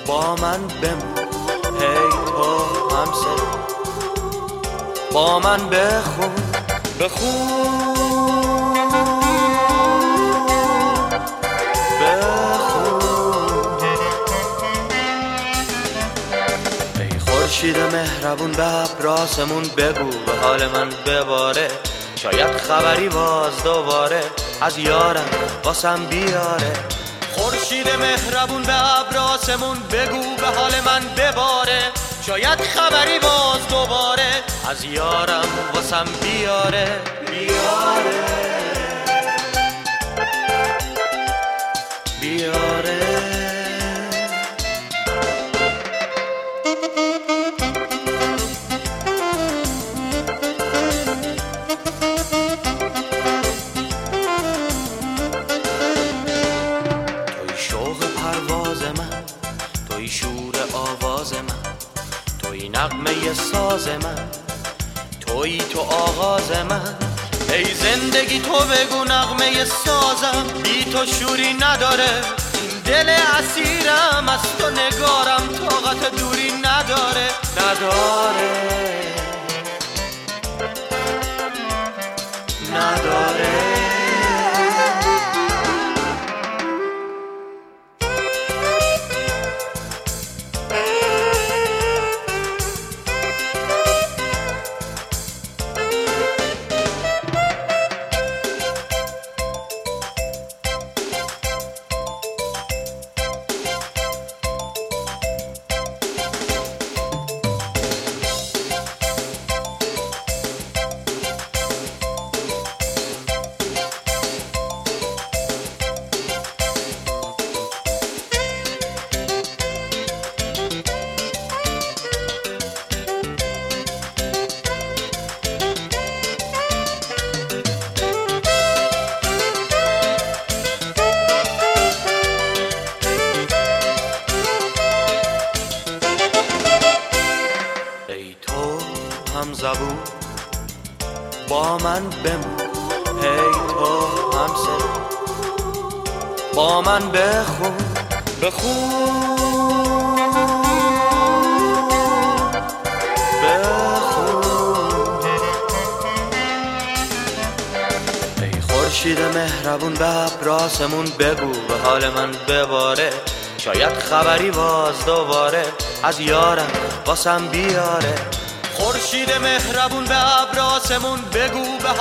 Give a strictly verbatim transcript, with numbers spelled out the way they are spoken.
با من بمون، هی تو همسر با من بخون بخون بخون. ای خورشید مهربون به ابراسمون بگو به حال من بباره، شاید خبری باز دوباره از یارم واسم بیاره. خورشید مهربون به ابراسمون بگو به حال من بباره، شاید خبری باز دوباره از یارم واسم بیاره بیاره بیاره. پرواز من، توی شور آواز من، توی نغمه ساز من، توی تو آغاز من. ای زندگی تو بگو نغمه سازم، بی تو شوری نداره این دل اسیرم، از تو نگارم طاقت دوری نداره نداره نداره. هم زبون با من بمون، هی تو همسر با من بخون بخون بخون. ای خورشید مهربون به ابراسمون بگو به حال من بباره، شاید خبری باز دوباره از یارم واسم بیاره. خورشید مهربون به ابراسمون بگو به